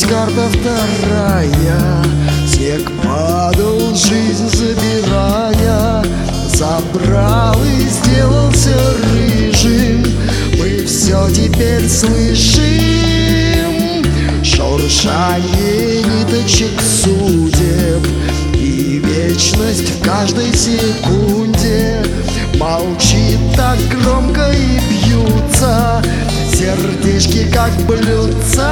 карта вторая. Снег падал, жизнь забирая, забрал и сделался рыжим. Мы все теперь слышим шуршание ниточек судеб, и вечность в каждой секунде молчит так громко, и бьются сердечки, как блюдца.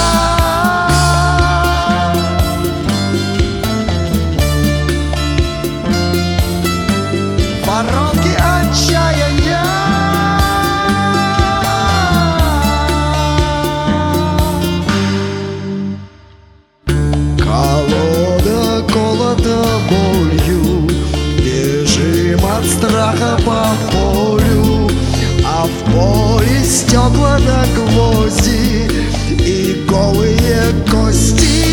Воронки отчаяния. Колода колота болью, бежим от страха по полю, а в поле стекла до гвозди и голые кости.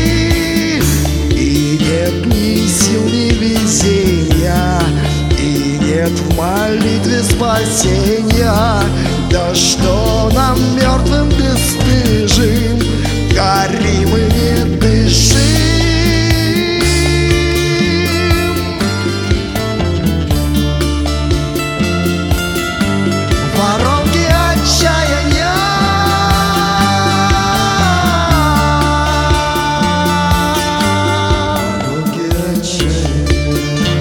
И нет ни сил, ни везения, и нет в молитве спасения. Да что нам, мертвым бесстыжим, горим и не дышим. Воронки отчаяния. Воронки отчаяния.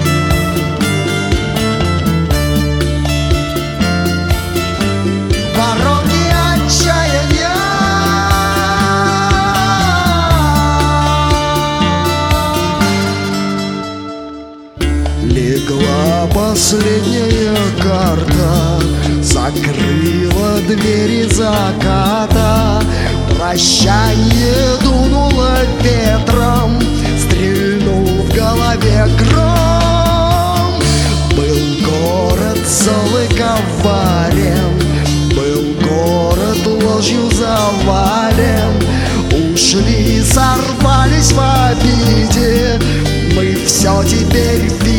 Воронки отчаяния. Легла последняя карта, закрыла двери заката. Прощание дунуло ветром, стрельнул в голове гром. Был город зол и коварен, был город ложью завален. Ушли, сорвались в обиде, мы все теперь видим.